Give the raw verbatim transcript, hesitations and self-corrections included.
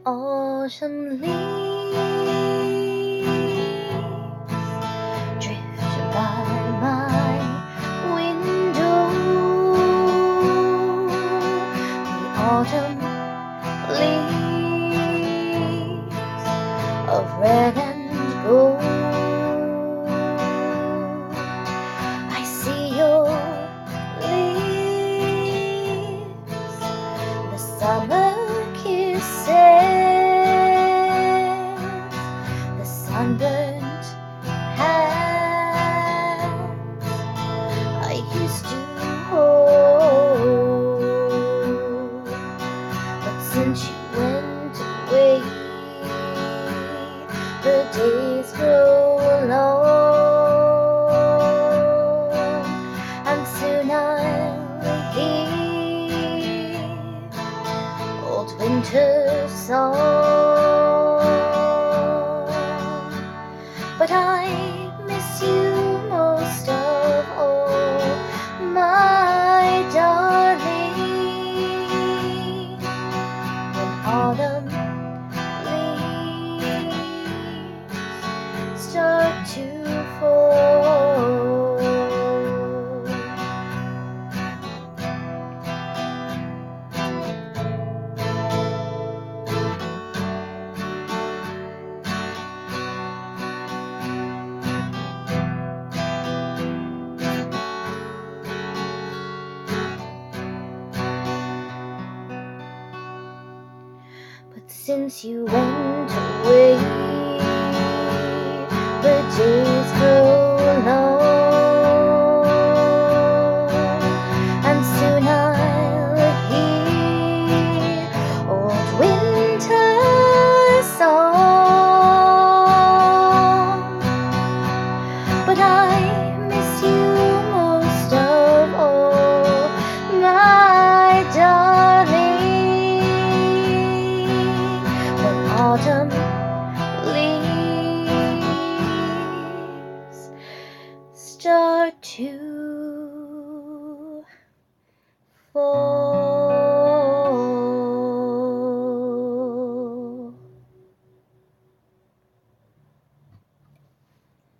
autumn leaves drift by my window. The autumn leaves of red and gold. I see your lips, the summer kisses, the sunburnt hands I used to hold. But since you went away, the days grow long, and soon I'll hear old winter song. But I miss you most of all, my darling, when autumn leaves start to fall. But since you went away, the days grow long, and soon I'll hear old winter song. But I miss you most of all, my darling, when autumn leaves start to fall.